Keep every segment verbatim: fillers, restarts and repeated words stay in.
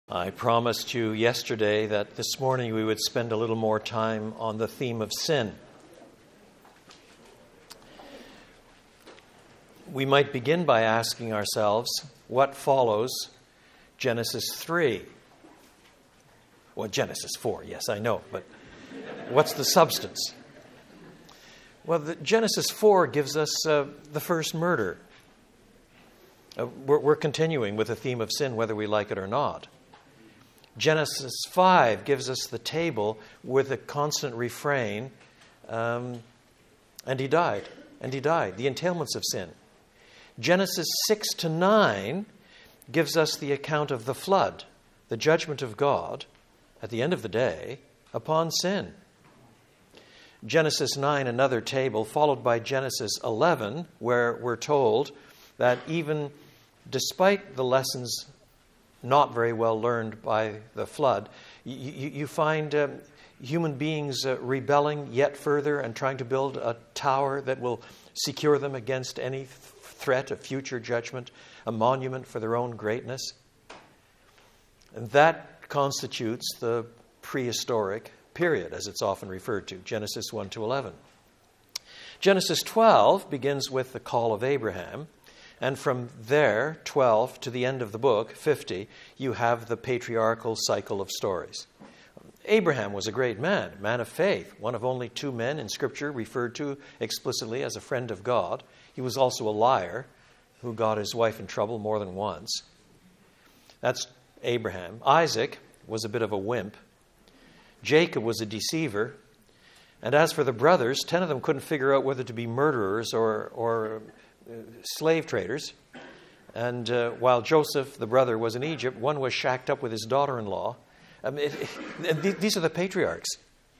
I promised you yesterday that this morning we would spend a little more time on the theme of sin. We might begin by asking ourselves, what follows Genesis three? Well, Genesis four, yes, I know, but what's the substance? Well, the, Genesis four gives us uh, the first murder. Uh, we're, we're continuing with the theme of sin, whether we like it or not. Genesis five gives us the table with a constant refrain, um, and he died, and he died, the entailments of sin. Genesis six to nine gives us the account of the flood, the judgment of God at the end of the day upon sin. Genesis nine, another table, followed by Genesis eleven, where we're told that even despite the lessons not very well learned by the flood, you, you, you find um, human beings uh, rebelling yet further and trying to build a tower that will secure them against any th- threat of future judgment, a monument for their own greatness. And that constitutes the prehistoric period, as it's often referred to, Genesis one to eleven. Genesis twelve begins with the call of Abraham. And from there, twelve, to the end of the book, fifty, you have the patriarchal cycle of stories. Abraham was a great man, man of faith, one of only two men in Scripture referred to explicitly as a friend of God. He was also a liar who got his wife in trouble more than once. That's Abraham. Isaac was a bit of a wimp. Jacob was a deceiver. And as for the brothers, ten of them couldn't figure out whether to be murderers or... or slave traders. And uh, while Joseph, the brother, was in Egypt, one was shacked up with his daughter-in-law. I mean, it, it, these are the patriarchs.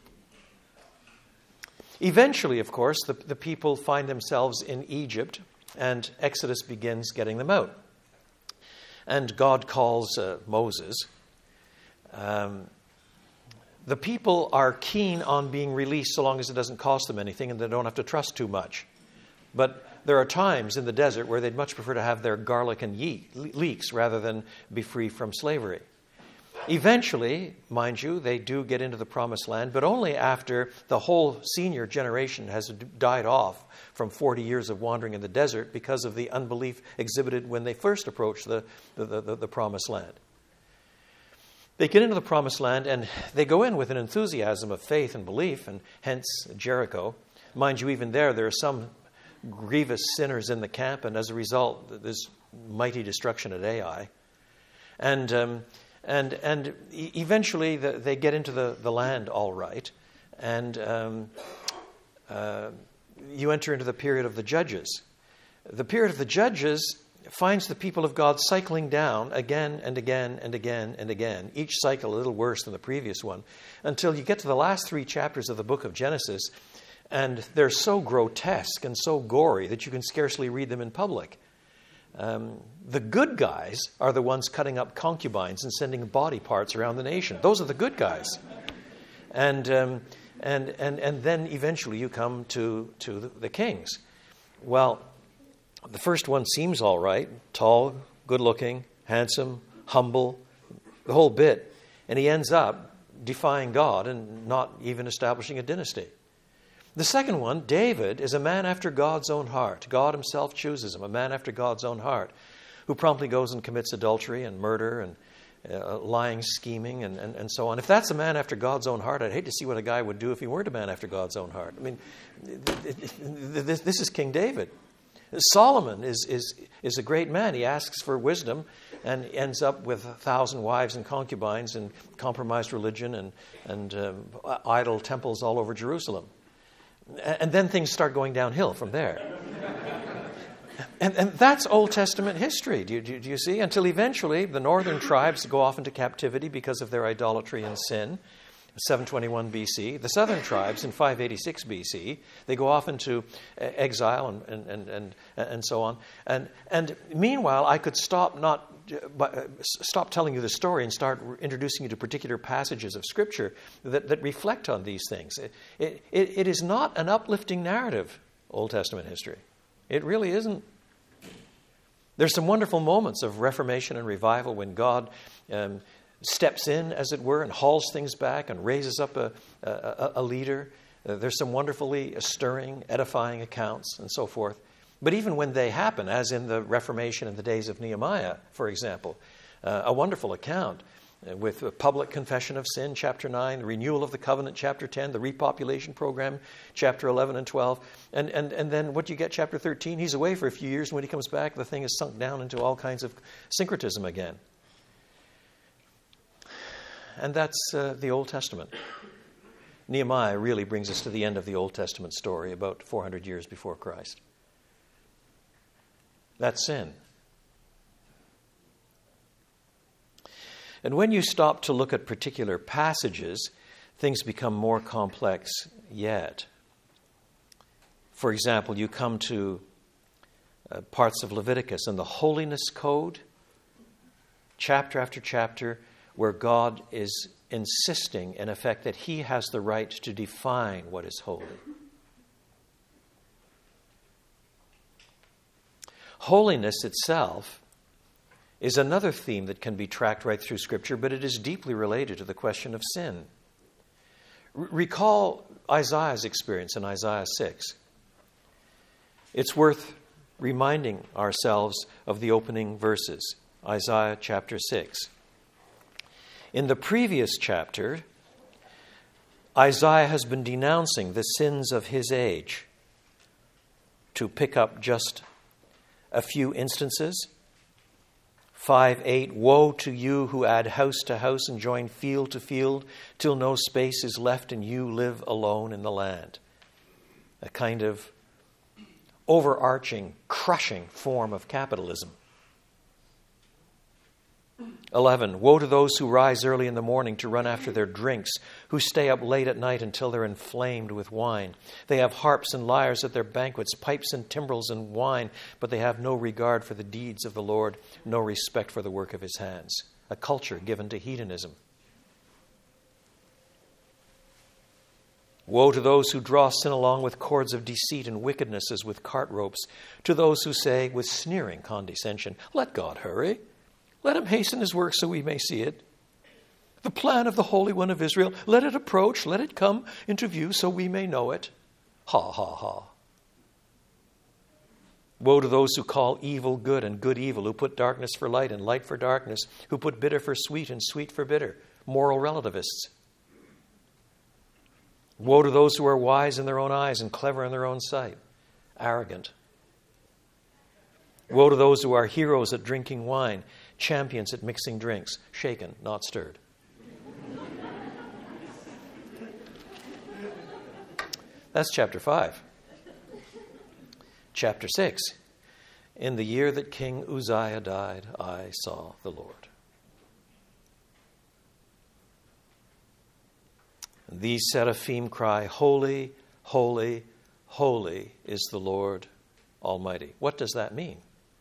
Eventually, of course, the, the people find themselves in Egypt, and Exodus begins getting them out. And God calls uh, Moses. Um, the people are keen on being released so long as it doesn't cost them anything and they don't have to trust too much. But there are times in the desert where they'd much prefer to have their garlic and ye- leeks rather than be free from slavery. Eventually, mind you, they do get into the promised land, but only after the whole senior generation has died off from forty years of wandering in the desert because of the unbelief exhibited when they first approached the, the, the, the promised land. They get into the promised land and they go in with an enthusiasm of faith and belief, and hence Jericho. Mind you, even there, there are some grievous sinners in the camp, and as a result, there's mighty destruction at Ai. And um, and and e- eventually, the, they get into the, the land all right, and um, uh, you enter into the period of the judges. The period of the judges finds the people of God cycling down again and again and again and again, each cycle a little worse than the previous one, until you get to the last three chapters of the book of Genesis. And they're so grotesque and so gory that you can scarcely read them in public. Um, the good guys are the ones cutting up concubines and sending body parts around the nation. Those are the good guys. And um, and and and then eventually you come to to the, the kings. Well, the first one seems all right: tall, good-looking, handsome, humble, the whole bit. And he ends up defying God and not even establishing a dynasty. The second one, David, is a man after God's own heart. God himself chooses him, a man after God's own heart, who promptly goes and commits adultery and murder and uh, lying, scheming, and, and, and so on. If that's a man after God's own heart, I'd hate to see what a guy would do if he weren't a man after God's own heart. I mean, this, this is King David. Solomon is, is, is a great man. He asks for wisdom and ends up with a thousand wives and concubines and compromised religion and, and um, idol temples all over Jerusalem. And then things start going downhill from there. And, and that's Old Testament history, do you, do you see? Until eventually the northern tribes go off into captivity because of their idolatry and sin, seven twenty-one B C. The southern tribes in five eighty-six B C, they go off into exile and, and, and, and, and so on. And, and meanwhile, I could stop not stop telling you the story and start introducing you to particular passages of Scripture that, that reflect on these things. It, it, it is not an uplifting narrative, Old Testament history. It really isn't. There's some wonderful moments of reformation and revival when God um, steps in, as it were, and hauls things back and raises up a, a, a leader. Uh, there's some wonderfully stirring, edifying accounts and so forth. But even when they happen, as in the Reformation in the days of Nehemiah, for example, uh, a wonderful account uh, with a public confession of sin, chapter nine, the renewal of the covenant, chapter ten, the repopulation program, chapter eleven and twelve. And, and, and then what do you get, chapter thirteen? He's away for a few years, and when he comes back, the thing is sunk down into all kinds of syncretism again. And that's uh, the Old Testament. Nehemiah really brings us to the end of the Old Testament story, about four hundred years before Christ. That's sin. And when you stop to look at particular passages, things become more complex yet. For example, you come to uh, parts of Leviticus and the holiness code, chapter after chapter, where God is insisting, in effect, that he has the right to define what is holy. Holiness itself is another theme that can be tracked right through Scripture, but it is deeply related to the question of sin. R- recall Isaiah's experience in Isaiah six. It's worth reminding ourselves of the opening verses, Isaiah chapter six. In the previous chapter, Isaiah has been denouncing the sins of his age. To pick up just a few instances, five eight, woe to you who add house to house and join field to field, till no space is left and you live alone in the land. A kind of overarching, crushing form of capitalism. eleven, woe to those who rise early in the morning to run after their drinks, who stay up late at night until they're inflamed with wine. They have harps and lyres at their banquets, pipes and timbrels and wine, but they have no regard for the deeds of the Lord, no respect for the work of his hands. A culture given to hedonism. Woe to those who draw sin along with cords of deceit and wickedness as with cart ropes, to those who say with sneering condescension, let God hurry. Let him hasten his work so we may see it. The plan of the Holy One of Israel, let it approach, let it come into view so we may know it. Ha, ha, ha. Woe to those who call evil good and good evil, who put darkness for light and light for darkness, who put bitter for sweet and sweet for bitter, moral relativists. Woe to those who are wise in their own eyes and clever in their own sight, arrogant. Woe to those who are heroes at drinking wine, champions at mixing drinks, shaken, not stirred. That's chapter five. Chapter six. In the year that King Uzziah died, I saw the Lord. And these seraphim cry, holy, holy, holy is the Lord Almighty. What does that mean?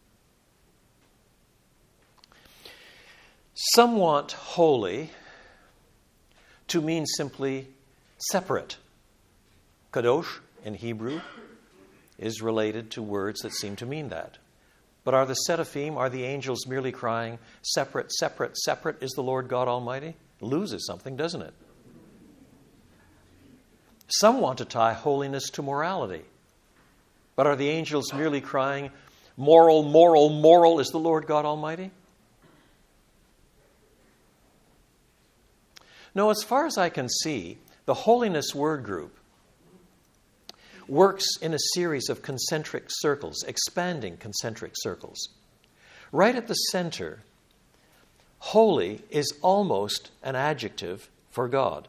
Some want holy to mean simply separate. Kadosh in Hebrew is related to words that seem to mean that. But are the seraphim, are the angels merely crying, separate, separate, separate is the Lord God Almighty? It loses something, doesn't it? Some want to tie holiness to morality. But are the angels merely crying, moral, moral, moral is the Lord God Almighty? No, as far as I can see, the holiness word group works in a series of concentric circles, expanding concentric circles. Right at the center, holy is almost an adjective for God.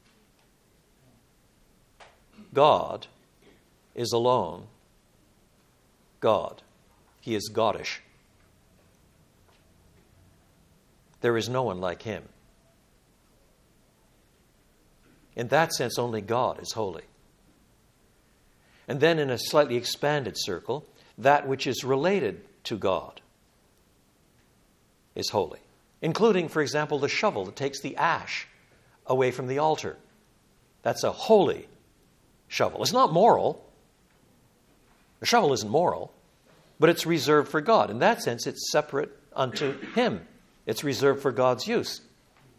God is alone God. He is Godish. There is no one like him. In that sense, only God is holy. And then in a slightly expanded circle, that which is related to God is holy. Including, for example, the shovel that takes the ash away from the altar. That's a holy shovel. It's not moral. The shovel isn't moral, but it's reserved for God. In that sense, it's separate unto him. It's reserved for God's use.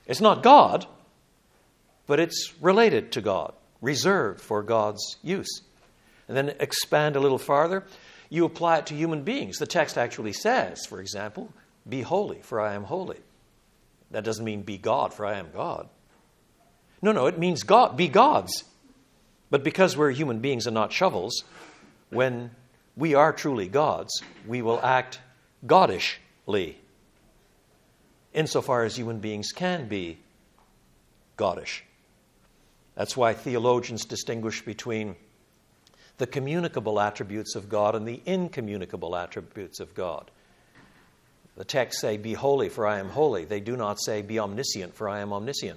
It's not God, but it's related to God, reserved for God's use. And then expand a little farther. You apply it to human beings. The text actually says, for example, be holy, for I am holy. That doesn't mean be God, for I am God. No, no, it means God, be gods. But because we're human beings and not shovels, when we are truly gods, we will act godishly, insofar as human beings can be godish. That's why theologians distinguish between the communicable attributes of God and the incommunicable attributes of God. The texts say, be holy, for I am holy. They do not say, be omniscient, for I am omniscient.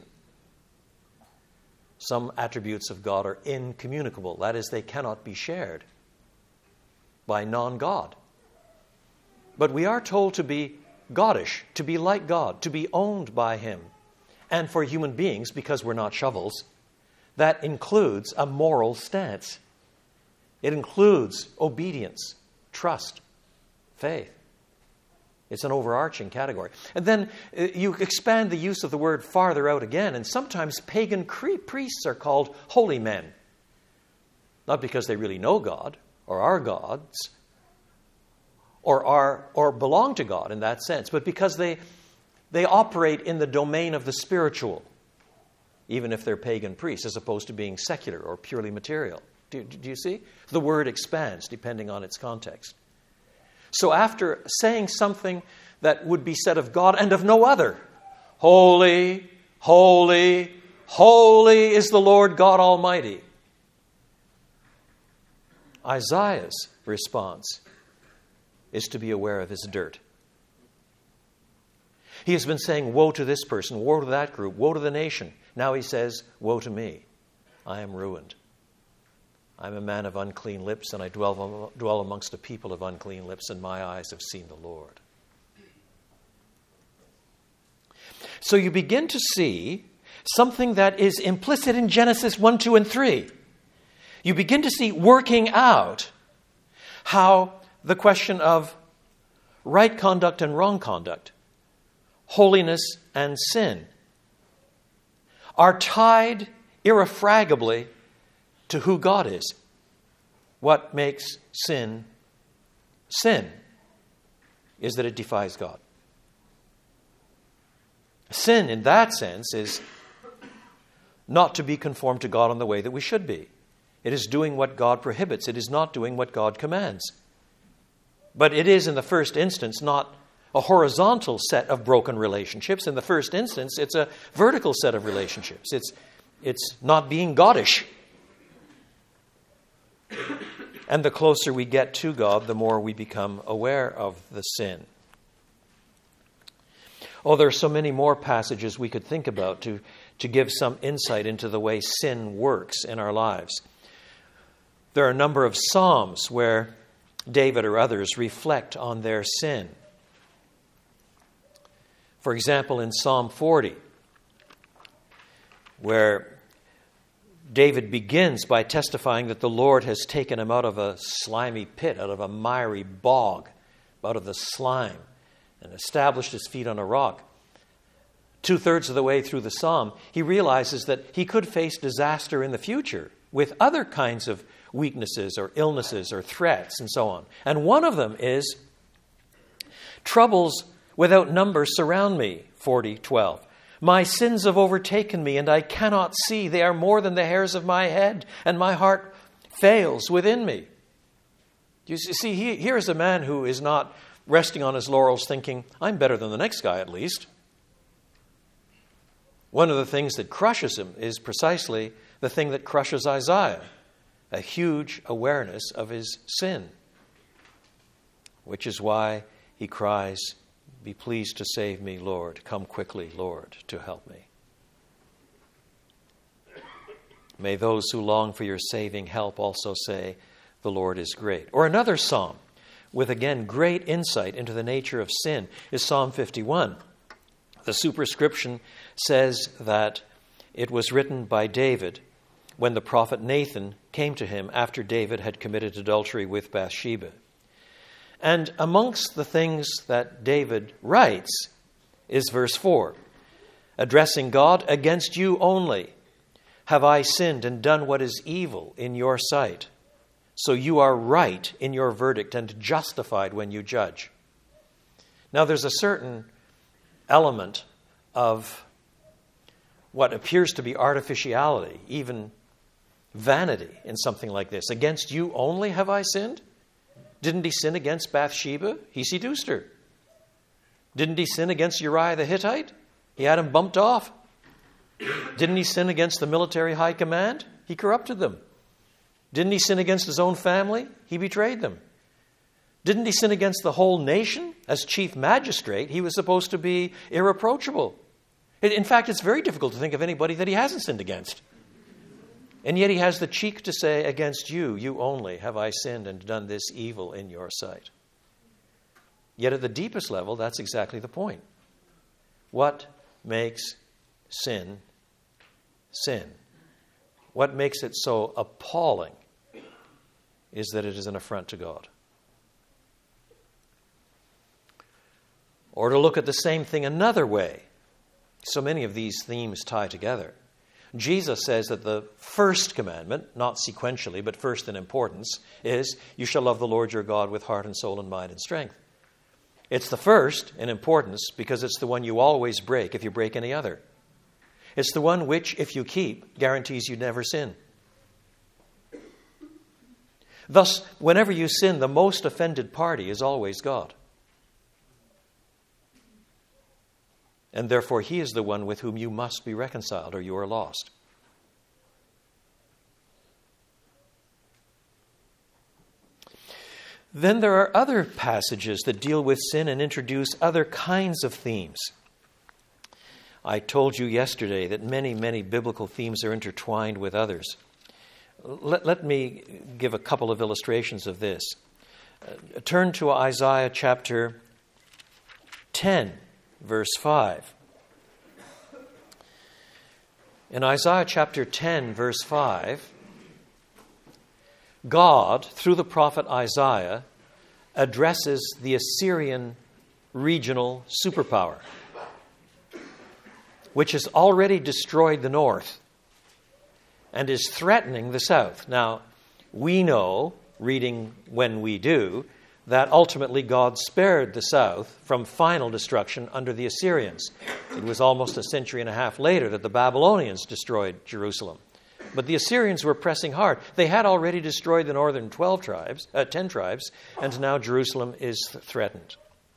Some attributes of God are incommunicable. That is, they cannot be shared by non-God. But we are told to be godish, to be like God, to be owned by Him. And for human beings, because we're not shovels, that includes a moral stance. It includes obedience, trust, faith. It's an overarching category. And then uh, you expand the use of the word farther out again, and sometimes pagan cre- priests are called holy men. Not because they really know God, or are gods, or are or belong to God in that sense, but because they they operate in the domain of the spiritual, even if they're pagan priests, as opposed to being secular or purely material. Do, do you see? The word expands depending on its context. So after saying something that would be said of God and of no other, holy, holy, holy is the Lord God Almighty, Isaiah's response is to be aware of his dirt. He has been saying, woe to this person, woe to that group, woe to the nation. Now he says, woe to me. I am ruined. I'm a man of unclean lips, and I dwell, dwell amongst a people of unclean lips, and my eyes have seen the Lord. So you begin to see something that is implicit in Genesis one, two, and three. You begin to see working out how the question of right conduct and wrong conduct, holiness and sin, are tied irrefragably to who God is. What makes sin sin is that it defies God. Sin, in that sense, is not to be conformed to God in the way that we should be. It is doing what God prohibits. It is not doing what God commands. But it is, in the first instance, not a horizontal set of broken relationships. In the first instance, it's a vertical set of relationships. It's, it's not being Godish. And the closer we get to God, the more we become aware of the sin. Oh, there are so many more passages we could think about to, to give some insight into the way sin works in our lives. There are a number of Psalms where David or others reflect on their sin. For example, in Psalm forty, where David begins by testifying that the Lord has taken him out of a slimy pit, out of a miry bog, out of the slime, and established his feet on a rock. Two-thirds of the way through the psalm, he realizes that he could face disaster in the future with other kinds of weaknesses or illnesses or threats and so on. And one of them is, troubles without number surround me, forty twelve. My sins have overtaken me, and I cannot see. They are more than the hairs of my head, and my heart fails within me. You see, he, here is a man who is not resting on his laurels thinking, I'm better than the next guy at least. One of the things that crushes him is precisely the thing that crushes Isaiah, a huge awareness of his sin, which is why he cries, be pleased to save me, Lord. Come quickly, Lord, to help me. May those who long for your saving help also say, the Lord is great. Or another psalm with, again, great insight into the nature of sin is Psalm fifty-one. The superscription says that it was written by David when the prophet Nathan came to him after David had committed adultery with Bathsheba. And amongst the things that David writes is verse four. addressing God, against you only have I sinned and done what is evil in your sight. So you are right in your verdict and justified when you judge. Now there's a certain element of what appears to be artificiality, even vanity in something like this. Against you only have I sinned? Didn't he sin against Bathsheba? He seduced her. Didn't he sin against Uriah the Hittite? He had him bumped off. Didn't he sin against the military high command? He corrupted them. Didn't he sin against his own family? He betrayed them. Didn't he sin against the whole nation? As chief magistrate, he was supposed to be irreproachable. In fact, it's very difficult to think of anybody that he hasn't sinned against. And yet he has the cheek to say, against you, you only, have I sinned and done this evil in your sight. Yet at the deepest level, that's exactly the point. What makes sin sin? What makes it so appalling is that it is an affront to God. Or to look at the same thing another way. So many of these themes tie together. Jesus says that the first commandment, not sequentially, but first in importance, is, you shall love the Lord your God with heart and soul and mind and strength. It's the first in importance because it's the one you always break if you break any other. It's the one which, if you keep, guarantees you never sin. Thus, whenever you sin, the most offended party is always God. And therefore, he is the one with whom you must be reconciled or you are lost. Then there are other passages that deal with sin and introduce other kinds of themes. I told you yesterday that many, many biblical themes are intertwined with others. Let, let me give a couple of illustrations of this. Uh, turn to Isaiah chapter ten. Verse five. In Isaiah chapter ten, verse five, God, through the prophet Isaiah, addresses the Assyrian regional superpower, which has already destroyed the north and is threatening the south. Now, we know, reading when we do, that ultimately God spared the south from final destruction under the Assyrians. It was almost a century and a half later that the Babylonians destroyed Jerusalem. But the Assyrians were pressing hard. They had already destroyed the northern twelve tribes, uh, ten tribes, and now Jerusalem is th- threatened.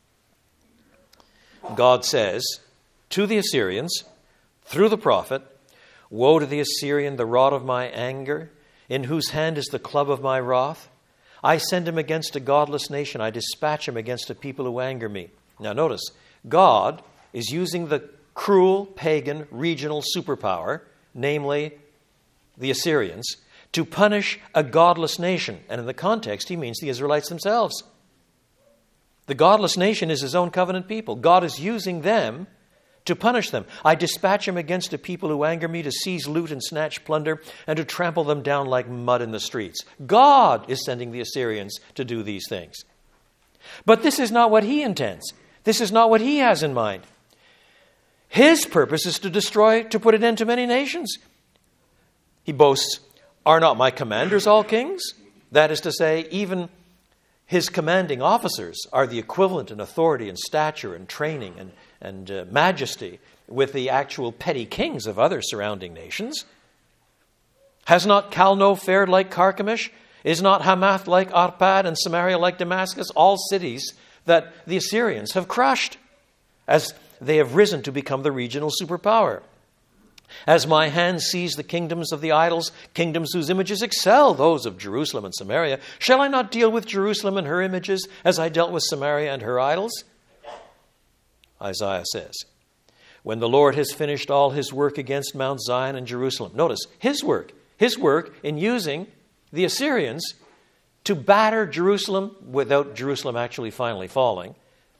God says to the Assyrians, through the prophet, woe to the Assyrian, the rod of my anger, in whose hand is the club of my wrath. I send him against a godless nation. I dispatch him against a people who anger me. Now notice, God is using the cruel, pagan, regional superpower, namely the Assyrians, to punish a godless nation. And in the context, he means the Israelites themselves. The godless nation is his own covenant people. God is using them to punish them. I dispatch him against a people who anger me, to seize loot and snatch plunder, and to trample them down like mud in the streets. God is sending the Assyrians to do these things. But this is not what he intends. This is not what he has in mind. His purpose is to destroy, to put an end to many nations. He boasts, are not my commanders all kings? That is to say, even his commanding officers are the equivalent in authority and stature and training and, and uh, majesty with the actual petty kings of other surrounding nations. Has not Calno fared like Carchemish? Is not Hamath like Arpad and Samaria like Damascus? All cities that the Assyrians have crushed as they have risen to become the regional superpower. As my hand sees the kingdoms of the idols, kingdoms whose images excel those of Jerusalem and Samaria, shall I not deal with Jerusalem and her images as I dealt with Samaria and her idols? Isaiah says, when the Lord has finished all his work against Mount Zion and Jerusalem. Notice, his work. His work in using the Assyrians to batter Jerusalem without Jerusalem actually finally falling.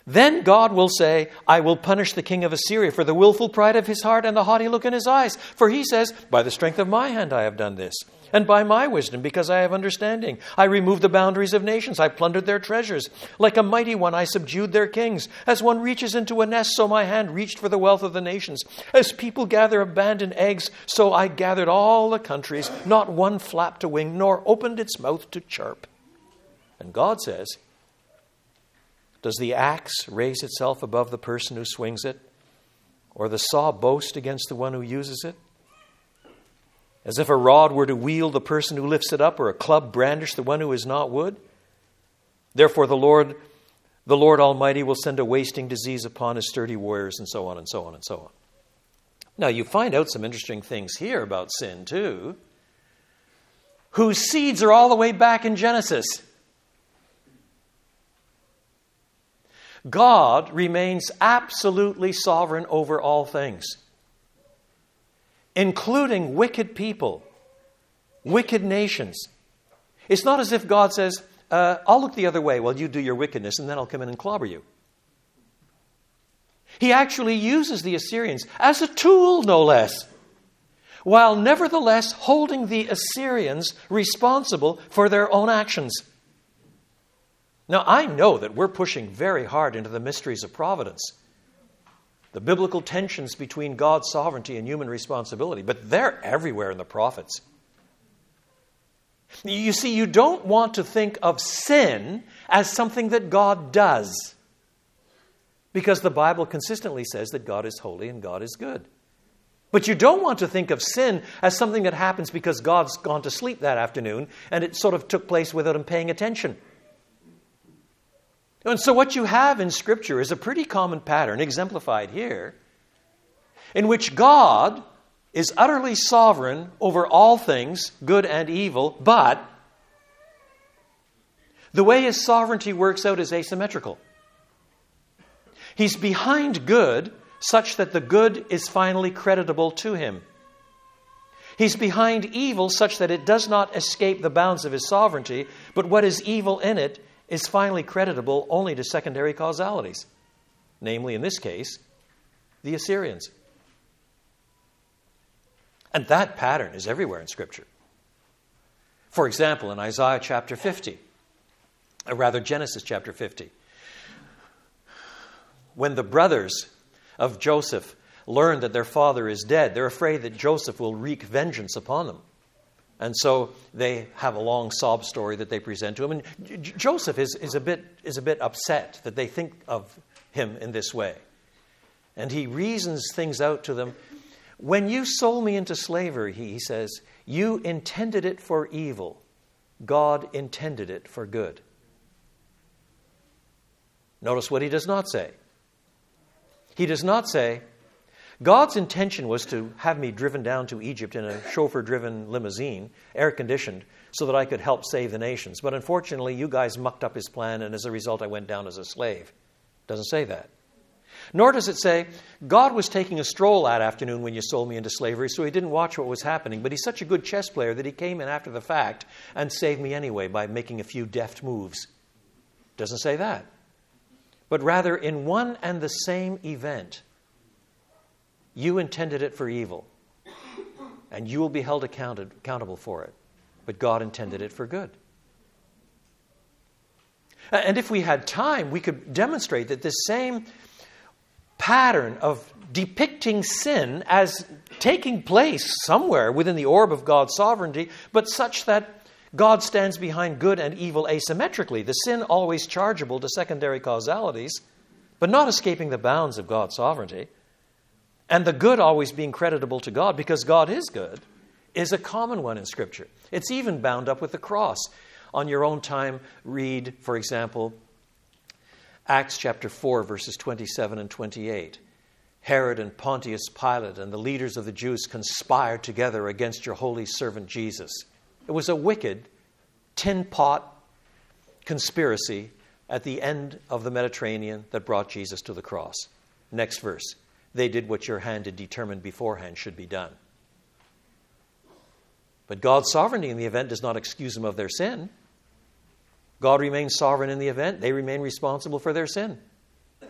Then God will say, I will punish the king of Assyria for the willful pride of his heart and the haughty look in his eyes. For he says, by the strength of my hand I have done this, and by my wisdom, because I have understanding. I removed the boundaries of nations. I plundered their treasures. Like a mighty one, I subdued their kings. As one reaches into a nest, so my hand reached for the wealth of the nations. As people gather abandoned eggs, so I gathered all the countries. Not one flapped a wing, nor opened its mouth to chirp. And God says, does the axe raise itself above the person who swings it? Or the saw boast against the one who uses it? As if a rod were to wield the person who lifts it up, or a club brandish the one who is not wood? Therefore the Lord, the Lord Almighty will send a wasting disease upon his sturdy warriors, and so on and so on and so on. Now you find out some interesting things here about sin too, whose seeds are all the way back in Genesis. God remains absolutely sovereign over all things, including wicked people, wicked nations. It's not as if God says, uh, I'll look the other way while you do your wickedness, and then I'll come in and clobber you. He actually uses the Assyrians as a tool, no less, while nevertheless holding the Assyrians responsible for their own actions. Now, I know that we're pushing very hard into the mysteries of providence, the biblical tensions between God's sovereignty and human responsibility, but they're everywhere in the prophets. You see, you don't want to think of sin as something that God does, because the Bible consistently says that God is holy and God is good. But you don't want to think of sin as something that happens because God's gone to sleep that afternoon and it sort of took place without him paying attention. And so what you have in Scripture is a pretty common pattern, exemplified here, in which God is utterly sovereign over all things, good and evil, but the way his sovereignty works out is asymmetrical. He's behind good such that the good is finally creditable to him. He's behind evil such that it does not escape the bounds of his sovereignty, but what is evil in it is finally creditable only to secondary causalities. Namely, in this case, the Assyrians. And that pattern is everywhere in Scripture. For example, in Isaiah chapter fifty, or rather Genesis chapter fifty, when the brothers of Joseph learn that their father is dead, they're afraid that Joseph will wreak vengeance upon them. And so they have a long sob story that they present to him. And J- Joseph is, is, a bit, is a bit upset that they think of him in this way. And he reasons things out to them. When you sold me into slavery, he says, you intended it for evil. God intended it for good. Notice what he does not say. He does not say, God's intention was to have me driven down to Egypt in a chauffeur-driven limousine, air-conditioned, so that I could help save the nations. But unfortunately, you guys mucked up his plan, and as a result, I went down as a slave. It doesn't say that. Nor does it say, God was taking a stroll that afternoon when you sold me into slavery, so he didn't watch what was happening. But he's such a good chess player that he came in after the fact and saved me anyway by making a few deft moves. It doesn't say that. But rather, in one and the same event, you intended it for evil, and you will be held accounted, accountable for it. But God intended it for good. And if we had time, we could demonstrate that this same pattern of depicting sin as taking place somewhere within the orb of God's sovereignty, but such that God stands behind good and evil asymmetrically. The sin always chargeable to secondary causalities, but not escaping the bounds of God's sovereignty. And the good always being creditable to God because God is good, is a common one in Scripture. It's even bound up with the cross. On your own time, read, for example, Acts chapter four, verses twenty-seven and twenty-eight. Herod and Pontius Pilate and the leaders of the Jews conspired together against your holy servant Jesus. It was a wicked, tin pot conspiracy at the end of the Mediterranean that brought Jesus to the cross. Next verse. They did what your hand had determined beforehand should be done. But God's sovereignty in the event does not excuse them of their sin. God remains sovereign in the event. They remain responsible for their sin.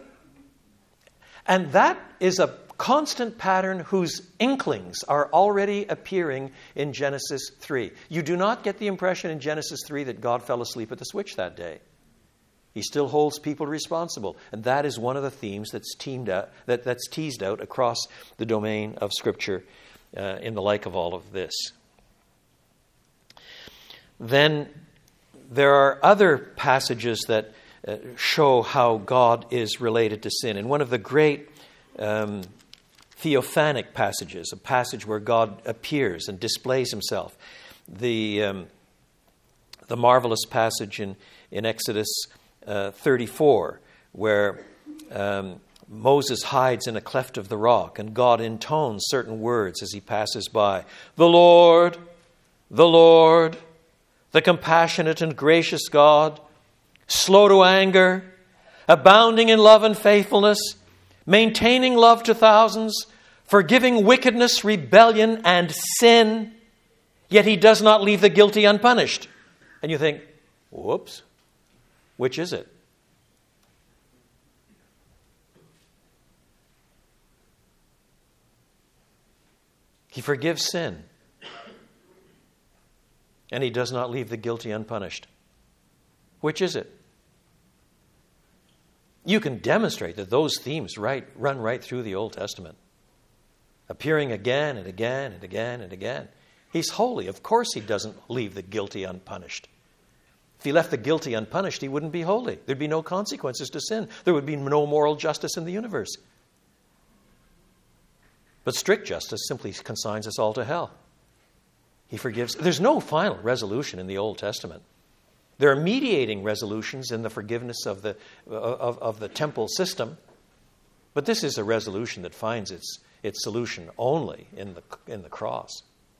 And that is a constant pattern whose inklings are already appearing in Genesis three. You do not get the impression in Genesis three that God fell asleep at the switch that day. He still holds people responsible. And that is one of the themes that's, teamed out, that, that's teased out across the domain of Scripture uh, in the like of all of this. Then there are other passages that uh, show how God is related to sin. And one of the great um, theophanic passages, a passage where God appears and displays himself, the um, the marvelous passage in, in Exodus uh, thirty-four, where um, Moses hides in a cleft of the rock, and God intones certain words as he passes by. The Lord, the Lord, the compassionate and gracious God, slow to anger, abounding in love and faithfulness, maintaining love to thousands, forgiving wickedness, rebellion, and sin, yet he does not leave the guilty unpunished. And you think, whoops, which is it? He forgives sin, and he does not leave the guilty unpunished. Which is it? You can demonstrate that those themes right, run right through the Old Testament, appearing again and again and again and again. He's holy. Of course he doesn't leave the guilty unpunished. If he left the guilty unpunished, he wouldn't be holy. There'd be no consequences to sin. There would be no moral justice in the universe. But strict justice simply consigns us all to hell. He forgives. There's no final resolution in the Old Testament. There are mediating resolutions in the forgiveness of the of, of the temple system, but this is a resolution that finds its its solution only in the in the cross.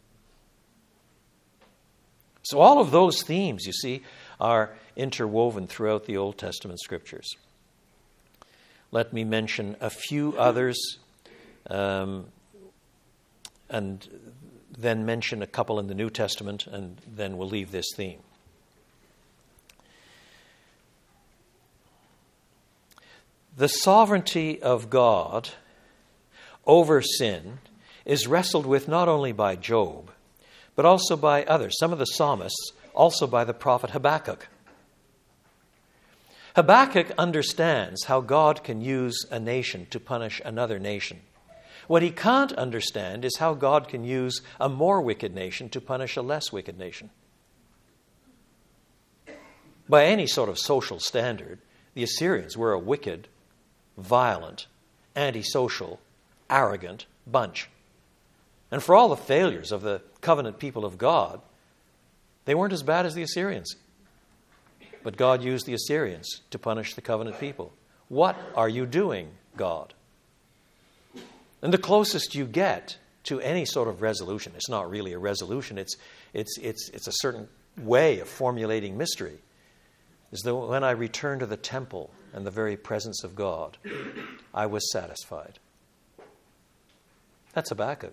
So all of those themes, you see, are interwoven throughout the Old Testament scriptures. Let me mention a few others, um, and then mention a couple in the New Testament, and then we'll leave this theme. The sovereignty of God over sin is wrestled with not only by Job, but also by others, some of the psalmists, also by the prophet Habakkuk. Habakkuk understands how God can use a nation to punish another nation. What he can't understand is how God can use a more wicked nation to punish a less wicked nation. By any sort of social standard, the Assyrians were a wicked, violent, antisocial, arrogant bunch. And for all the failures of the covenant people of God, they weren't as bad as the Assyrians. But God used the Assyrians to punish the covenant people. What are you doing, God? And the closest you get to any sort of resolution, it's not really a resolution, it's it's it's it's a certain way of formulating mystery, is that when I returned to the temple and the very presence of God, I was satisfied. That's Habakkuk.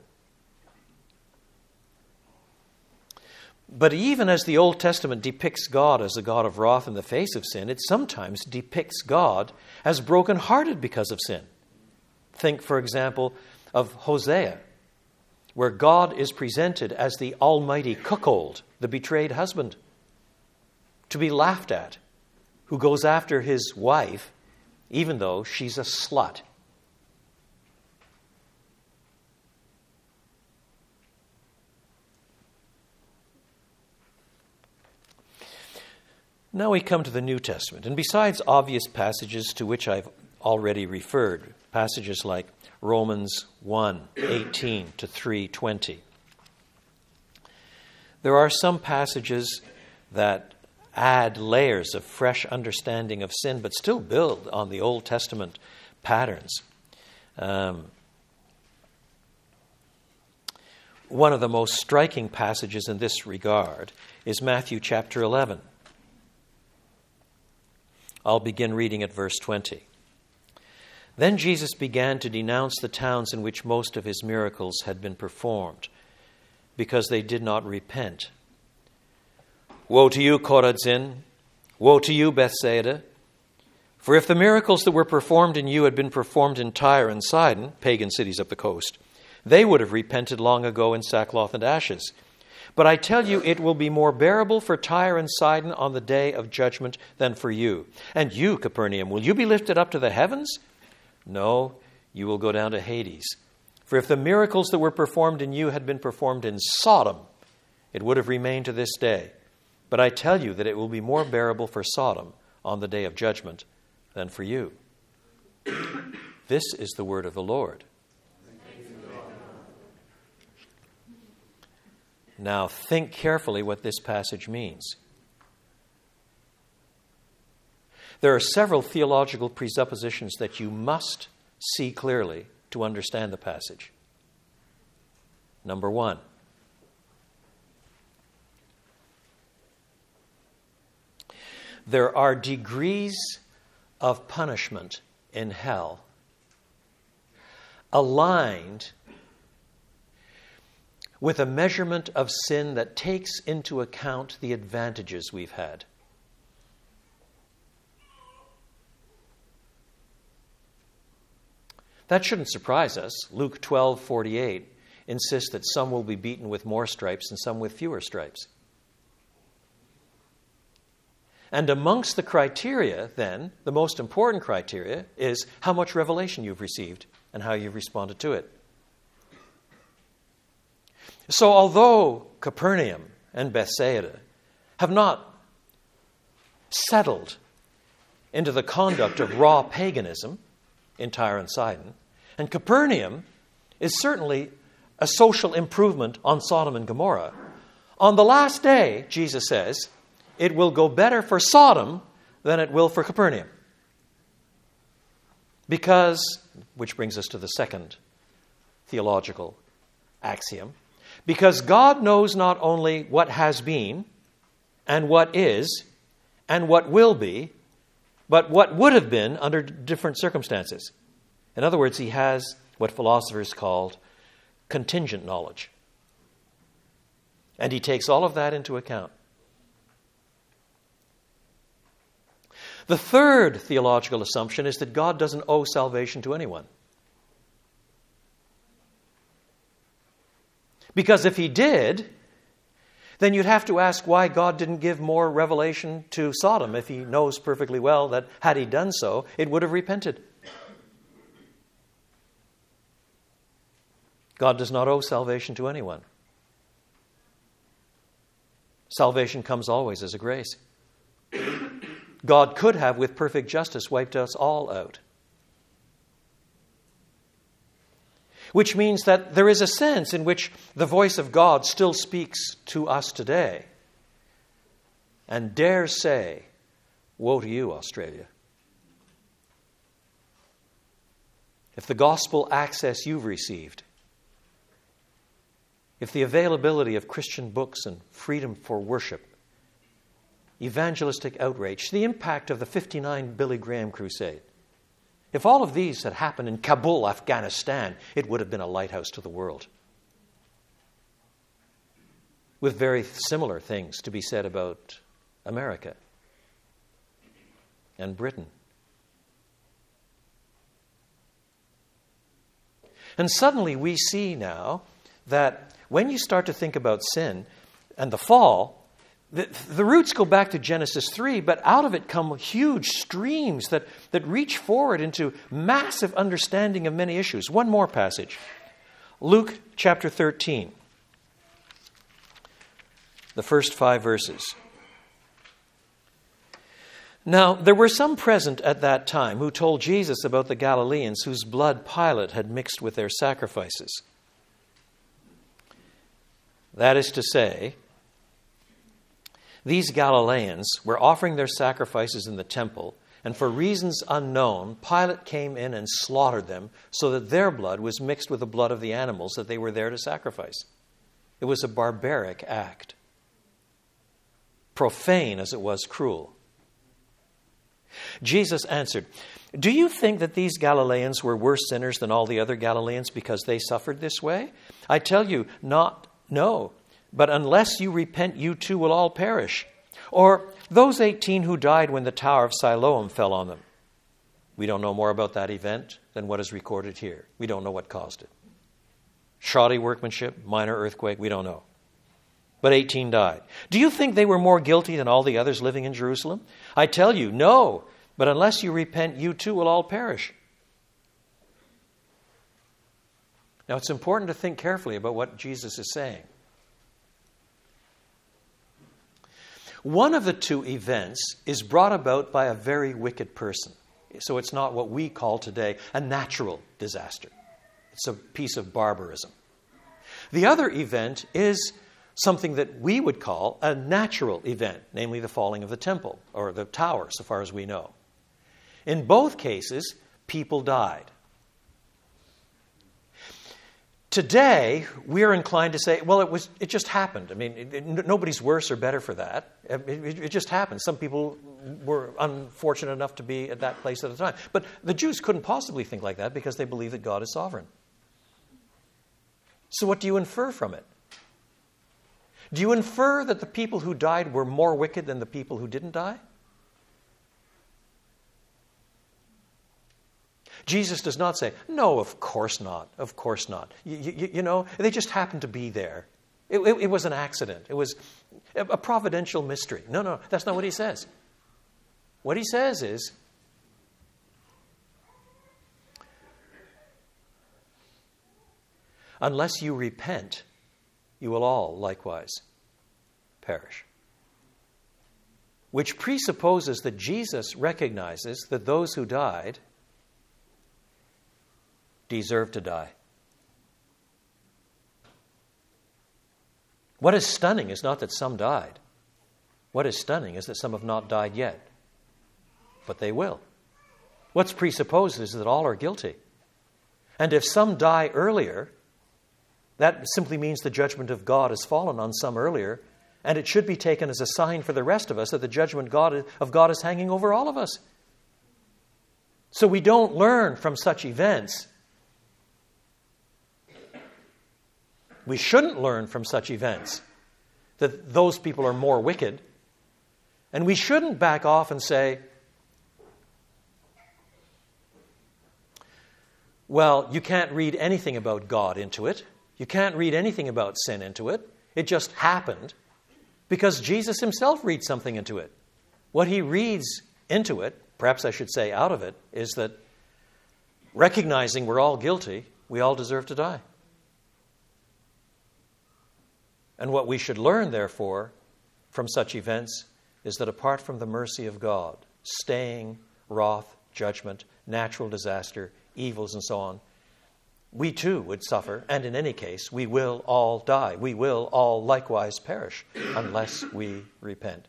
But even as the Old Testament depicts God as a God of wrath in the face of sin, it sometimes depicts God as brokenhearted because of sin. Think, for example, of Hosea, where God is presented as the almighty cuckold, the betrayed husband, to be laughed at, who goes after his wife, even though she's a slut. Now we come to the New Testament, and besides obvious passages to which I've already referred, passages like Romans one, eighteen to three twenty, there are some passages that add layers of fresh understanding of sin, but still build on the Old Testament patterns. Um, one of the most striking passages in this regard is Matthew chapter eleven. I'll begin reading at verse twenty. Then Jesus began to denounce the towns in which most of his miracles had been performed, because they did not repent. Woe to you, Chorazin! Woe to you, Bethsaida! For if the miracles that were performed in you had been performed in Tyre and Sidon, pagan cities up the coast, they would have repented long ago in sackcloth and ashes. But I tell you, it will be more bearable for Tyre and Sidon on the day of judgment than for you. And you, Capernaum, will you be lifted up to the heavens? No, you will go down to Hades. For if the miracles that were performed in you had been performed in Sodom, it would have remained to this day. But I tell you that it will be more bearable for Sodom on the day of judgment than for you. This is the word of the Lord. Now think carefully what this passage means. There are several theological presuppositions that you must see clearly to understand the passage. Number one, there are degrees of punishment in hell aligned with a measurement of sin that takes into account the advantages we've had. That shouldn't surprise us. Luke twelve forty-eight insists that some will be beaten with more stripes and some with fewer stripes. And amongst the criteria, then, the most important criteria is how much revelation you've received and how you've responded to it. So although Capernaum and Bethsaida have not settled into the conduct of raw paganism in Tyre and Sidon, and Capernaum is certainly a social improvement on Sodom and Gomorrah, on the last day, Jesus says, it will go better for Sodom than it will for Capernaum. Because, which brings us to the second theological axiom, because God knows not only what has been and what is and what will be, but what would have been under different circumstances. In other words, he has what philosophers called contingent knowledge. And he takes all of that into account. The third theological assumption is that God doesn't owe salvation to anyone. Because if he did, then you'd have to ask why God didn't give more revelation to Sodom if he knows perfectly well that had he done so, it would have repented. God does not owe salvation to anyone. Salvation comes always as a grace. God could have, with perfect justice, wiped us all out. Which means that there is a sense in which the voice of God still speaks to us today and dares say, woe to you, Australia. If the gospel access you've received, if the availability of Christian books and freedom for worship, evangelistic outreach, the impact of the fifty-nine Billy Graham crusade, if all of these had happened in Kabul, Afghanistan, it would have been a lighthouse to the world. With very similar things to be said about America and Britain. And suddenly we see now that when you start to think about sin and the fall, The, the roots go back to Genesis three, but out of it come huge streams that, that reach forward into massive understanding of many issues. One more passage. Luke chapter thirteen. The first five verses. Now, there were some present at that time who told Jesus about the Galileans whose blood Pilate had mixed with their sacrifices. That is to say, these Galileans were offering their sacrifices in the temple, and for reasons unknown, Pilate came in and slaughtered them so that their blood was mixed with the blood of the animals that they were there to sacrifice. It was a barbaric act, profane as it was cruel. Jesus answered, "Do you think that these Galileans were worse sinners than all the other Galileans because they suffered this way? I tell you, not, no. But unless you repent, you too will all perish. Or those eighteen who died when the tower of Siloam fell on them. We don't know more about that event than what is recorded here. We don't know what caused it. Shoddy workmanship, minor earthquake, we don't know. But eighteen died. Do you think they were more guilty than all the others living in Jerusalem? I tell you, no. But unless you repent, you too will all perish. Now, it's important to think carefully about what Jesus is saying. One of the two events is brought about by a very wicked person. So it's not what we call today a natural disaster. It's a piece of barbarism. The other event is something that we would call a natural event, namely the falling of the temple, or the tower, so far as we know. In both cases, people died. Today, we're inclined to say, well, it was it just happened. I mean, it, it, nobody's worse or better for that. It, it, it just happened. Some people were unfortunate enough to be at that place at the time. But the Jews couldn't possibly think like that because they believe that God is sovereign. So what do you infer from it? Do you infer that the people who died were more wicked than the people who didn't die? Jesus does not say, no, of course not, of course not. You, you, you know, they just happened to be there. It, it, it was an accident. It was a, a providential mystery. No, no, that's not what he says. What he says is, unless you repent, you will all likewise perish. Which presupposes that Jesus recognizes that those who died deserve to die. What is stunning is not that some died. What is stunning is that some have not died yet. But they will. What's presupposed is that all are guilty. And if some die earlier, that simply means the judgment of God has fallen on some earlier, and it should be taken as a sign for the rest of us that the judgment God of God is hanging over all of us. So we don't learn from such events. We shouldn't learn from such events that those people are more wicked. And we shouldn't back off and say, well, you can't read anything about God into it. You can't read anything about sin into it. It just happened because Jesus himself reads something into it. What he reads into it, perhaps I should say out of it, is that recognizing we're all guilty, we all deserve to die. And what we should learn, therefore, from such events is that apart from the mercy of God, staying, wrath, judgment, natural disaster, evils, and so on, we too would suffer, and in any case, we will all die. We will all likewise perish unless we repent.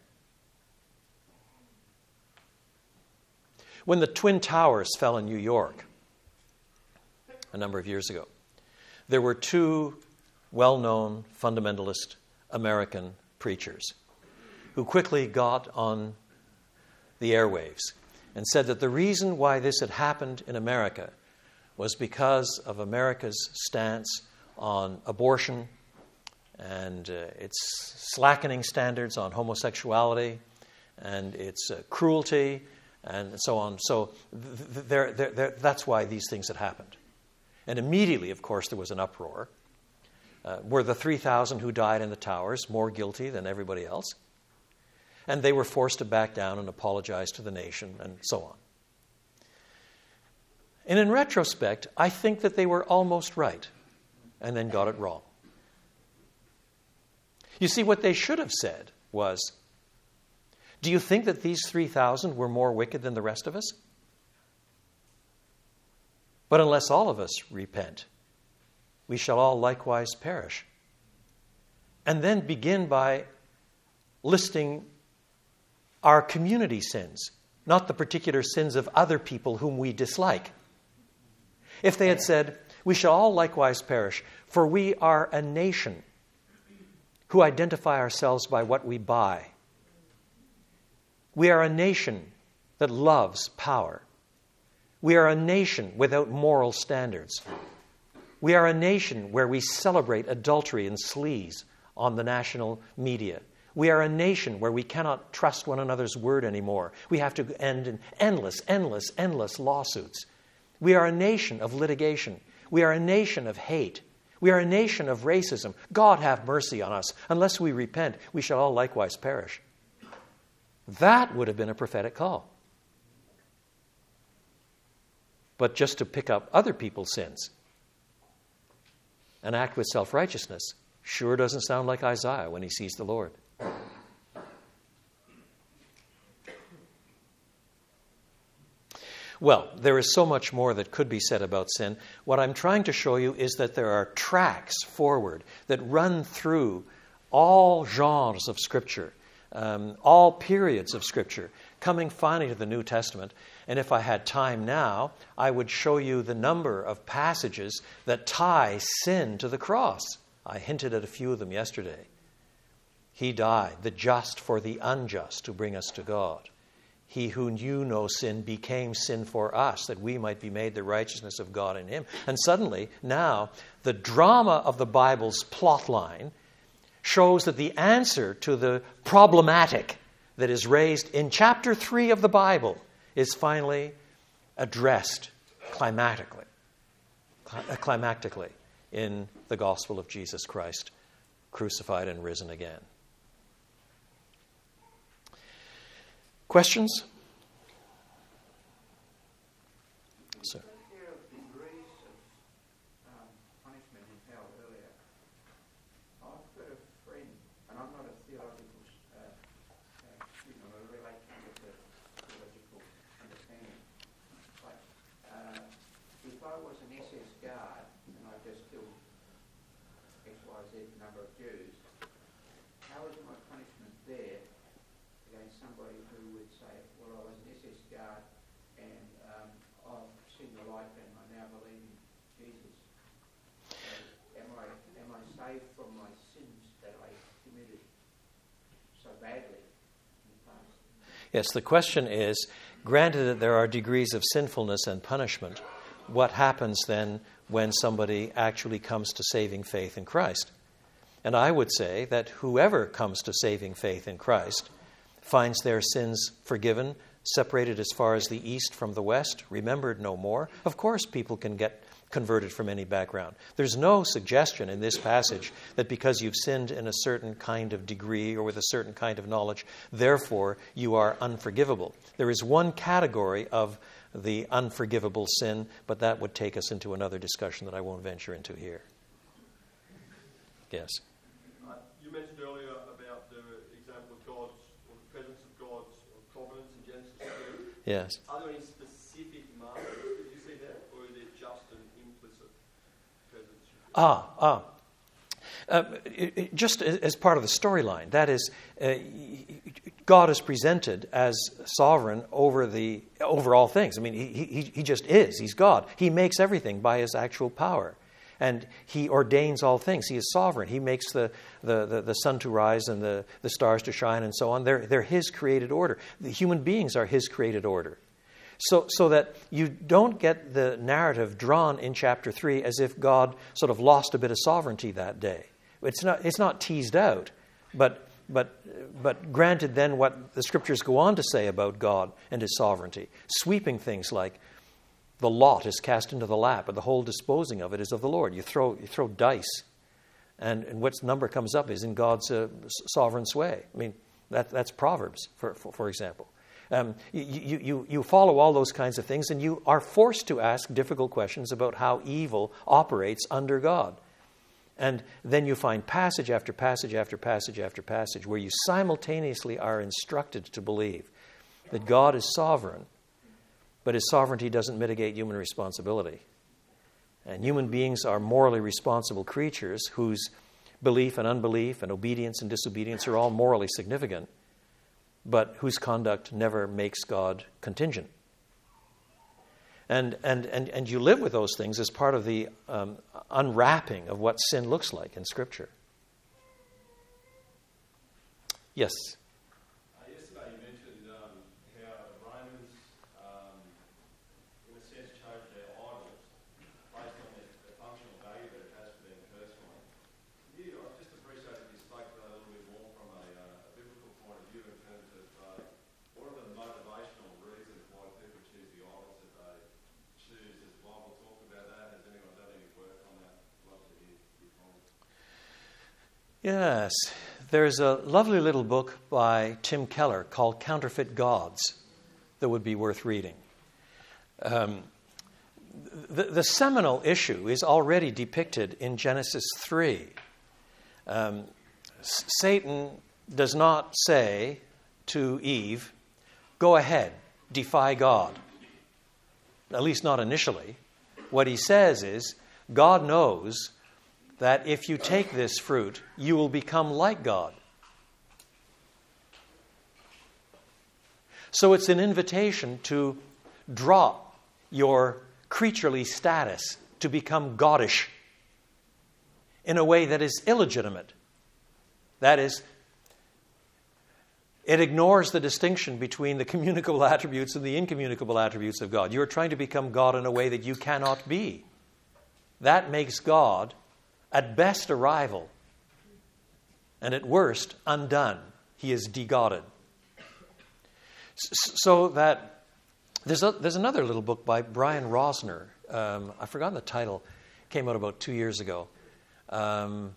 When the Twin Towers fell in New York a number of years ago, there were two well-known fundamentalist American preachers who quickly got on the airwaves and said that the reason why this had happened in America was because of America's stance on abortion and uh, its slackening standards on homosexuality and its uh, cruelty and so on. So th- they're, they're, they're, that's why these things had happened. And immediately, of course, there was an uproar. Uh, were the three thousand who died in the towers more guilty than everybody else? And they were forced to back down and apologize to the nation and so on. And in retrospect, I think that they were almost right and then got it wrong. You see, what they should have said was, do you think that these three thousand were more wicked than the rest of us? But unless all of us repent, we shall all likewise perish. And then begin by listing our community sins, not the particular sins of other people whom we dislike. If they had said, we shall all likewise perish, for we are a nation who identify ourselves by what we buy. We are a nation that loves power. We are a nation without moral standards. We are a nation where we celebrate adultery and sleaze on the national media. We are a nation where we cannot trust one another's word anymore. We have to end in endless, endless, endless lawsuits. We are a nation of litigation. We are a nation of hate. We are a nation of racism. God have mercy on us. Unless we repent, we shall all likewise perish. That would have been a prophetic call. But just to pick up other people's sins and act with self-righteousness sure doesn't sound like Isaiah when he sees the Lord. Well, there is so much more that could be said about sin. What I'm trying to show you is that there are tracks forward that run through all genres of Scripture, um, all periods of Scripture, coming finally to the New Testament. And if I had time now, I would show you the number of passages that tie sin to the cross. I hinted at a few of them yesterday. He died, the just for the unjust, to bring us to God. He who knew no sin became sin for us, that we might be made the righteousness of God in him. And suddenly, now, the drama of the Bible's plot line shows that the answer to the problematic that is raised in chapter three of the Bible is finally addressed climactically, climactically in the gospel of Jesus Christ, crucified and risen again. Questions? Sir. There are degrees of um, punishment in hell earlier. I've got a friend, and I'm not a theological, uh, uh, you know, I relate to the theological understanding. But uh, if I was an S S guard and I just killed X Y Z number of Jews, how is my punishment there against somebody who would say, well, I was an S S guard and um, I've seen the light and I now believe in Jesus. So am I am I saved from my sins that I committed so badly in the past? Yes, the question is, granted that there are degrees of sinfulness and punishment, what happens then when somebody actually comes to saving faith in Christ? And I would say that whoever comes to saving faith in Christ finds their sins forgiven, separated as far as the east from the west, remembered no more. Of course, people can get converted from any background. There's no suggestion in this passage that because you've sinned in a certain kind of degree or with a certain kind of knowledge, therefore you are unforgivable. There is one category of the unforgivable sin, but that would take us into another discussion that I won't venture into here. Yes? Uh, you mentioned earlier about the example of God's, or the presence of God's providence in Genesis two. Yes. Are there any specific markers that you see there, or is it just an implicit presence? Ah, ah. Uh, it, it, just as part of the storyline, that is, uh, God is presented as sovereign over the over all things. I mean, he, he he just is. He's God. He makes everything by his actual power. And he ordains all things. He is sovereign. He makes the, the, the, the sun to rise and the, the stars to shine and so on. They're, they're his created order. The human beings are his created order. So, so that you don't get the narrative drawn in chapter three as if God sort of lost a bit of sovereignty that day. It's not, it's not teased out, but, but, but granted then what the scriptures go on to say about God and his sovereignty, sweeping things like, the lot is cast into the lap, but the whole disposing of it is of the Lord. You throw you throw dice, and, and what number comes up is in God's uh, sovereign sway. I mean, that that's Proverbs, for for, for example. Um, you, you, you follow all those kinds of things, and you are forced to ask difficult questions about how evil operates under God. And then you find passage after passage after passage after passage where you simultaneously are instructed to believe that God is sovereign, but his sovereignty doesn't mitigate human responsibility. And human beings are morally responsible creatures whose belief and unbelief and obedience and disobedience are all morally significant, but whose conduct never makes God contingent. And and and, and you live with those things as part of the um, unwrapping of what sin looks like in Scripture. Yes? Yes. There's a lovely little book by Tim Keller called Counterfeit Gods that would be worth reading. Um, the, the seminal issue is already depicted in Genesis three. Um, Satan does not say to Eve, "Go ahead, defy God." At least not initially. What he says is, God knows that if you take this fruit, you will become like God. So it's an invitation to drop your creaturely status to become goddish in a way that is illegitimate. That is, it ignores the distinction between the communicable attributes and the incommunicable attributes of God. You are trying to become God in a way that you cannot be. That makes God, at best, a rival, and at worst, undone. He is de-godded. So that there's a, there's another little book by Brian Rosner. Um, I've forgotten the title. Came out about two years ago. Um,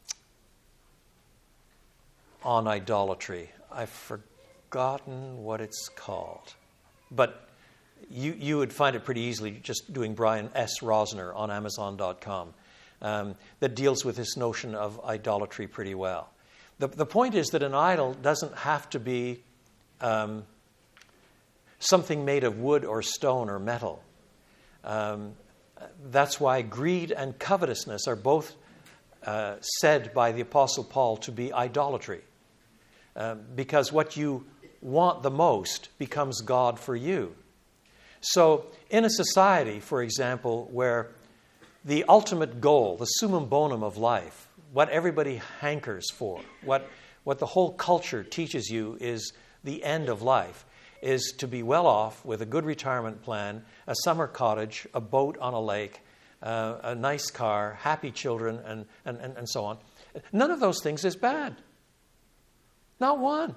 on idolatry. I've forgotten what it's called. But you you would find it pretty easily just doing Brian S. Rosner on Amazon dot com. Um, that deals with this notion of idolatry pretty well. The, the point is that an idol doesn't have to be um, something made of wood or stone or metal. Um, that's why greed and covetousness are both uh, said by the Apostle Paul to be idolatry. Um, because what you want the most becomes God for you. So in a society, for example, where the ultimate goal, the summum bonum of life, what everybody hankers for, what, what the whole culture teaches you is the end of life, is to be well off with a good retirement plan, a summer cottage, a boat on a lake, uh, a nice car, happy children, and, and, and, and so on. None of those things is bad. Not one.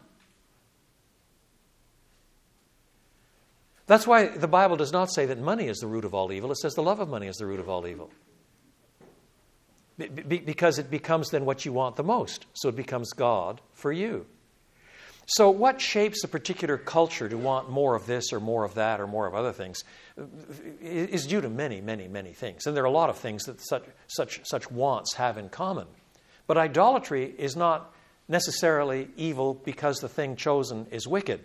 That's why the Bible does not say that money is the root of all evil. It says the love of money is the root of all evil. Be- be- because it becomes then what you want the most. So it becomes God for you. So what shapes a particular culture to want more of this or more of that or more of other things is due to many, many, many things. And there are a lot of things that such such such wants have in common. But idolatry is not necessarily evil because the thing chosen is wicked.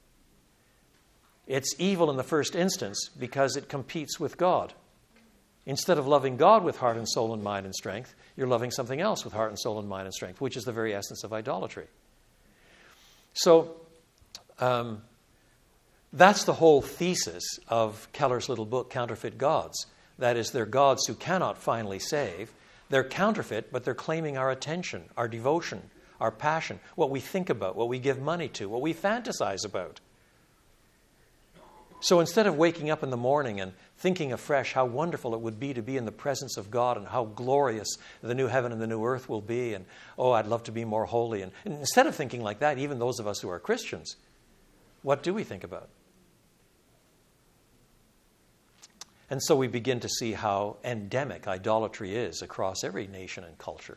It's evil in the first instance because it competes with God. Instead of loving God with heart and soul and mind and strength, you're loving something else with heart and soul and mind and strength, which is the very essence of idolatry. So um, that's the whole thesis of Keller's little book, Counterfeit Gods. That is, they're gods who cannot finally save. They're counterfeit, but they're claiming our attention, our devotion, our passion, what we think about, what we give money to, what we fantasize about. So instead of waking up in the morning and thinking afresh how wonderful it would be to be in the presence of God and how glorious the new heaven and the new earth will be, and, oh, I'd love to be more holy. And, and instead of thinking like that, even those of us who are Christians, what do we think about? And so we begin to see how endemic idolatry is across every nation and culture.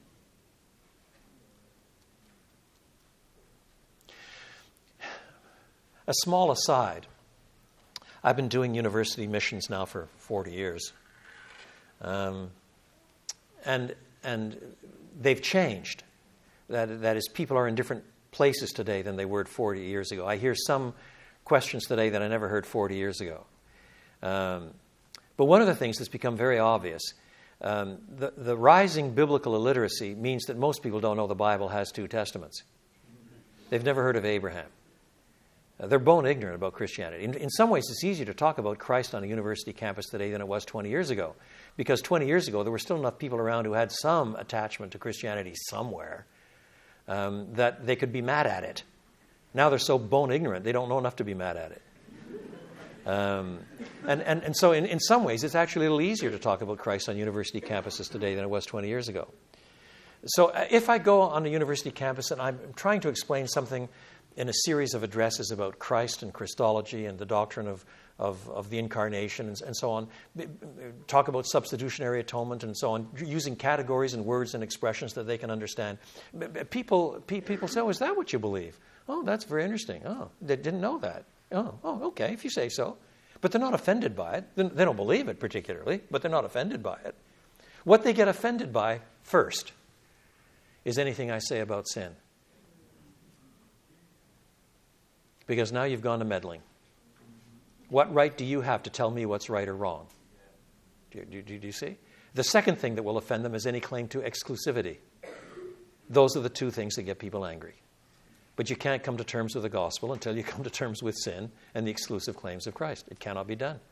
A small aside. I've been doing university missions now for forty years. Um, and and they've changed. That, that is, people are in different places today than they were forty years ago. I hear some questions today that I never heard forty years ago. Um, but one of the things that's become very obvious, um, the, the rising biblical illiteracy means that most people don't know the Bible has two testaments. They've never heard of Abraham. They're bone ignorant about Christianity. In, in some ways, it's easier to talk about Christ on a university campus today than it was twenty years ago. Because twenty years ago, there were still enough people around who had some attachment to Christianity somewhere um, that they could be mad at it. Now they're so bone ignorant, they don't know enough to be mad at it. Um, and, and, and so in, in some ways, it's actually a little easier to talk about Christ on university campuses today than it was twenty years ago. So if I go on a university campus and I'm trying to explain something in a series of addresses about Christ and Christology and the doctrine of, of, of the incarnation and, and so on. Talk about substitutionary atonement and so on, using categories and words and expressions that they can understand. People, people say, oh, is that what you believe? Oh, that's very interesting. Oh, they didn't know that. Oh, oh, okay, if you say so. But they're not offended by it. They don't believe it particularly, but they're not offended by it. What they get offended by first is anything I say about sin. Because now you've gone to meddling. What right do you have to tell me what's right or wrong? Do you, do, do you see? The second thing that will offend them is any claim to exclusivity. Those are the two things that get people angry. But you can't come to terms with the gospel until you come to terms with sin and the exclusive claims of Christ. It cannot be done.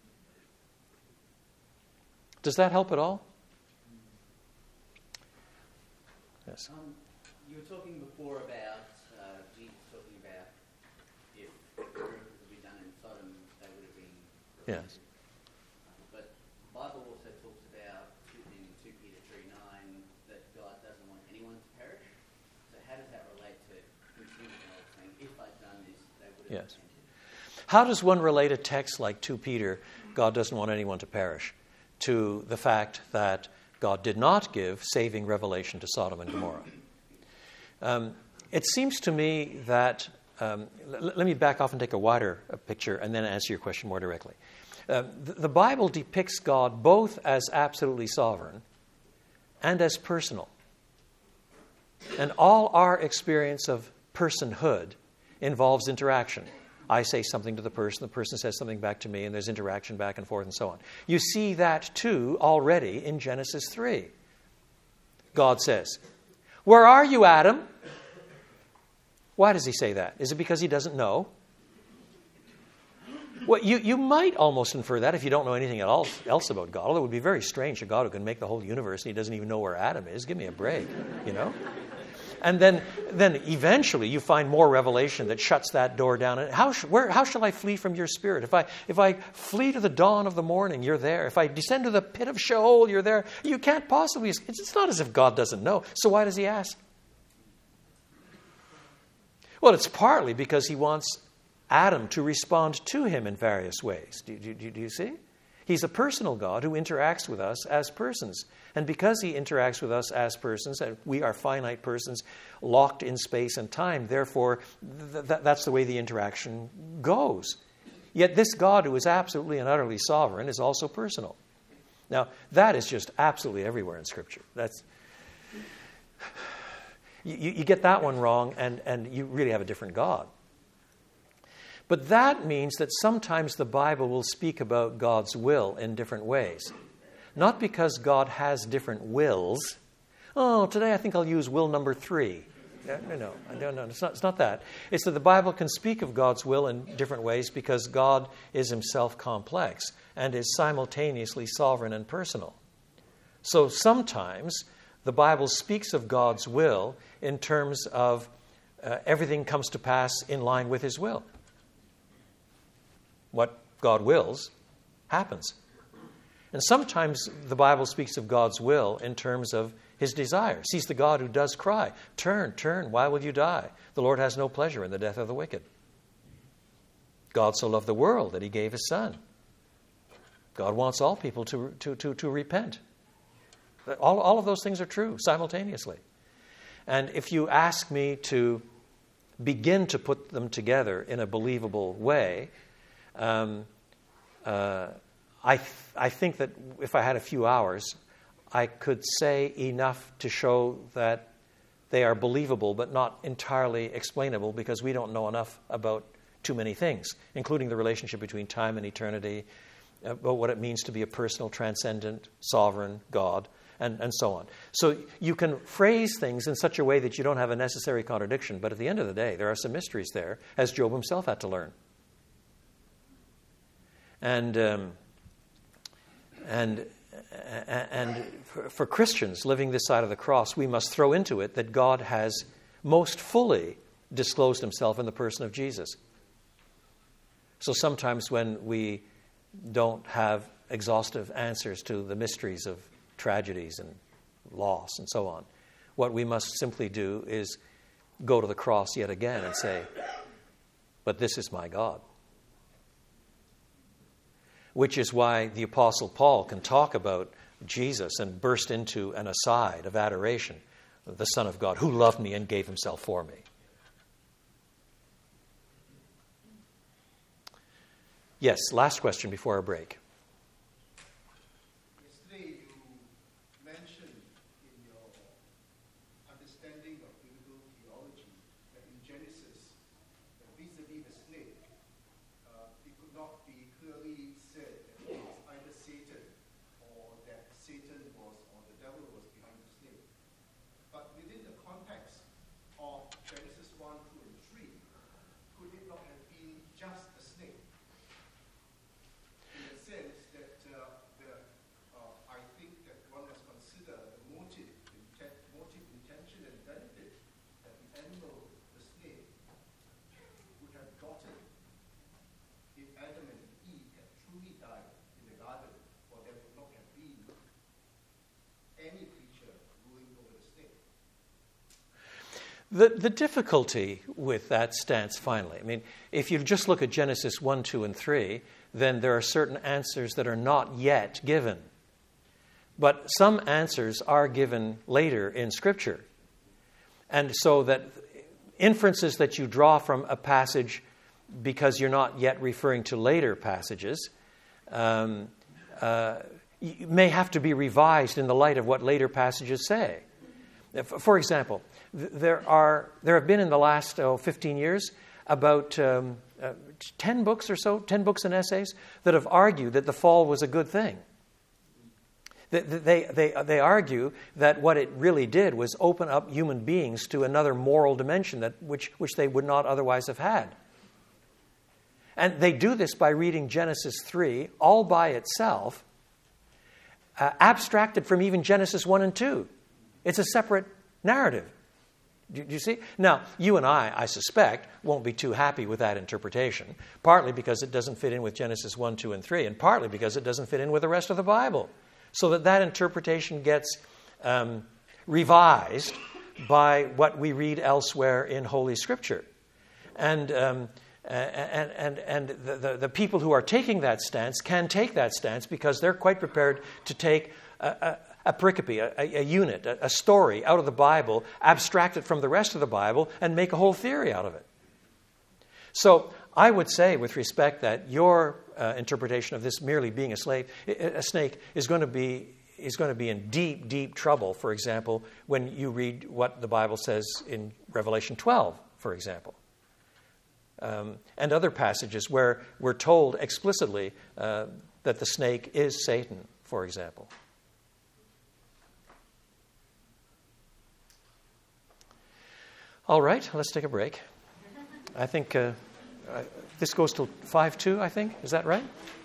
Does that help at all? Yes. Um, you were talking before about uh, Jesus talking about if the miracle had been done in Sodom, they would have been Yes. Um, but the Bible also talks about in two Peter three nine that God doesn't want anyone to perish. So how does that relate to continuing saying, if I'd done this, they would have Yes. repented? How does one relate a text like two Peter, God doesn't want anyone to perish, to the fact that God did not give saving revelation to Sodom and Gomorrah? Um, it seems to me that, um, l- let me back off and take a wider uh, picture and then answer your question more directly. Uh, the, the Bible depicts God both as absolutely sovereign and as personal. And all our experience of personhood involves interaction. I say something to the person, the person says something back to me, and there's interaction back and forth and so on. You see that too already in Genesis three. God says, "Where are you, Adam?" Why does he say that? Is it because he doesn't know? Well, you, you might almost infer that if you don't know anything else, else about God. Although it would be very strange, a God who can make the whole universe and he doesn't even know where Adam is. Give me a break, you know? And then, then eventually you find more revelation that shuts that door down. And how, sh- where, how shall I flee from your spirit? If I, if I flee to the dawn of the morning, you're there. If I descend to the pit of Sheol, you're there. You can't possibly. It's, it's not as if God doesn't know. So why does he ask? Well, it's partly because he wants Adam to respond to him in various ways. Do, do, do, do you see? He's a personal God who interacts with us as persons. And because he interacts with us as persons, and we are finite persons locked in space and time, therefore, th- th- that's the way the interaction goes. Yet this God who is absolutely and utterly sovereign is also personal. Now, that is just absolutely everywhere in Scripture. That's you, you get that one wrong, and, and you really have a different God. But that means that sometimes the Bible will speak about God's will in different ways. Not because God has different wills. Oh, today I think I'll use will number three. No, no, no, no, it's not, it's not that. It's that the Bible can speak of God's will in different ways because God is himself complex and is simultaneously sovereign and personal. So sometimes the Bible speaks of God's will in terms of uh, everything comes to pass in line with his will. What God wills happens. And sometimes the Bible speaks of God's will in terms of his desires. He's the God who does cry, "Turn, turn, why will you die? The Lord has no pleasure in the death of the wicked." God so loved the world that he gave his Son. God wants all people to, to, to, to repent. All, all of those things are true simultaneously. And if you ask me to begin to put them together in a believable way, um, uh, I, th- I think that if I had a few hours, I could say enough to show that they are believable but not entirely explainable because we don't know enough about too many things, including the relationship between time and eternity, about what it means to be a personal, transcendent, sovereign God, and, and so on. So you can phrase things in such a way that you don't have a necessary contradiction, but at the end of the day, there are some mysteries there, as Job himself had to learn. And... Um, And and for Christians living this side of the cross, we must throw into it that God has most fully disclosed himself in the person of Jesus. So sometimes when we don't have exhaustive answers to the mysteries of tragedies and loss and so on, what we must simply do is go to the cross yet again and say, "But this is my God." which is why the Apostle Paul can talk about Jesus and burst into an aside of adoration, the Son of God, who loved me and gave himself for me. Yes, last question before our break. Yesterday you mentioned in your understanding of biblical theology that in Genesis, that vis-a-vis the snake, uh, it could not be clearly said that it was either Satan or that Satan was, or the devil was behind the snake. But within the context of Genesis one, two, and three, could it not have been just a snake? In the sense that uh, the, uh, I think that one must consider the motive, intent, motive, intention, and benefit that the animal, the snake, would have gotten if Adam and Eve had truly died in the garden, or there would not have been any creature ruling over the snake. The, the difficulty with that stance, finally, I mean, if you just look at Genesis one, two, and three, then there are certain answers that are not yet given. But some answers are given later in Scripture. And so that inferences that you draw from a passage because you're not yet referring to later passages um, uh, may have to be revised in the light of what later passages say. For example, there are there have been in the last oh, fifteen years about um, uh, ten books or so, ten books and essays that have argued that the fall was a good thing. They, they, they, they argue that what it really did was open up human beings to another moral dimension that which, which they would not otherwise have had. And they do this by reading Genesis three all by itself, uh, abstracted from even Genesis one and two. It's a separate narrative. Do you see? Now, you and I, I suspect, won't be too happy with that interpretation, partly because it doesn't fit in with Genesis one, two, and three, and partly because it doesn't fit in with the rest of the Bible. So that that interpretation gets um, revised by what we read elsewhere in Holy Scripture. And um, and and, and the, the, the people who are taking that stance can take that stance because they're quite prepared to take a, a, a pericope, a, a unit, a, a story out of the Bible, abstract it from the rest of the Bible, and make a whole theory out of it. So I would say, with respect, that your uh, interpretation of this merely being a slave, a snake, is going to be is going to be in deep, deep trouble. For example, when you read what the Bible says in Revelation twelve, for example, um, and other passages where we're told explicitly uh, that the snake is Satan, for example. All right, let's take a break. I think uh, uh, this goes till five two, I think. Is that right?